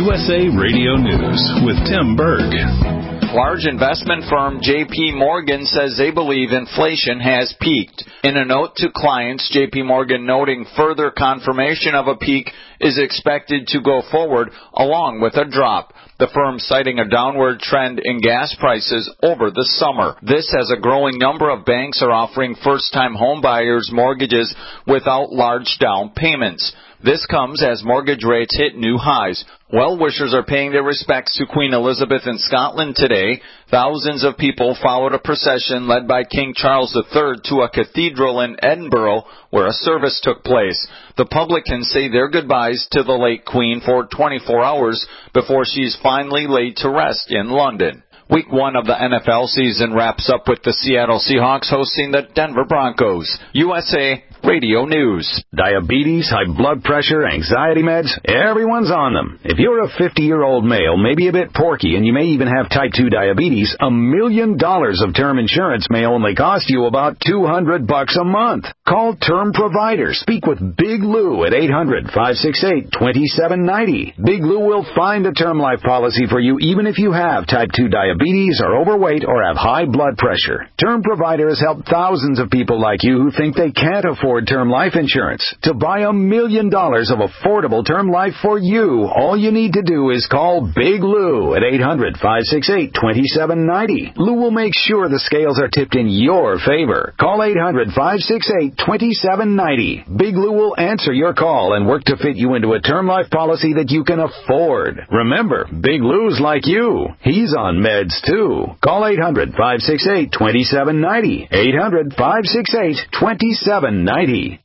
USA Radio News with Tim Berg. Large investment firm J.P. Morgan says they believe inflation has peaked. In a note to clients, J.P. Morgan noting further confirmation of a peak is expected to go forward along with a drop. The firm citing a downward trend in gas prices over the summer. This as a growing number of banks are offering first-time home buyers mortgages without large down payments. This comes as mortgage rates hit new highs. Well-wishers are paying their respects to Queen Elizabeth in Scotland today. Thousands of people followed a procession led by King Charles III to a cathedral in Edinburgh where a service took place. The public can say their goodbyes to the late Queen for 24 hours before she's finally laid to rest in London. Week 1 of the NFL season wraps up with the Seattle Seahawks hosting the Denver Broncos. USA Radio News. Diabetes, high blood pressure, anxiety meds, everyone's on them. If you're a 50-year-old male, maybe a bit porky, and you may even have type 2 diabetes, $1 million of term insurance may only cost you about $200 a month. Call Term Provider. Speak with Big Lou at 800-568-2790. Big Lou will find a term life policy for you even if you have type 2 diabetes, are overweight, or have high blood pressure. Term Provider has helped thousands of people like you who think they can't afford term life insurance. To buy $1 million of affordable term life for you, all you need to do is call Big Lou at 800-568-2790. Lou will make sure the scales are tipped in your favor. Call 800-568-2790. Big Lou will answer your call and work to fit you into a term life policy that you can afford. Remember, Big Lou's like you. He's on meds too. Call 800-568-2790. 800-568-2790.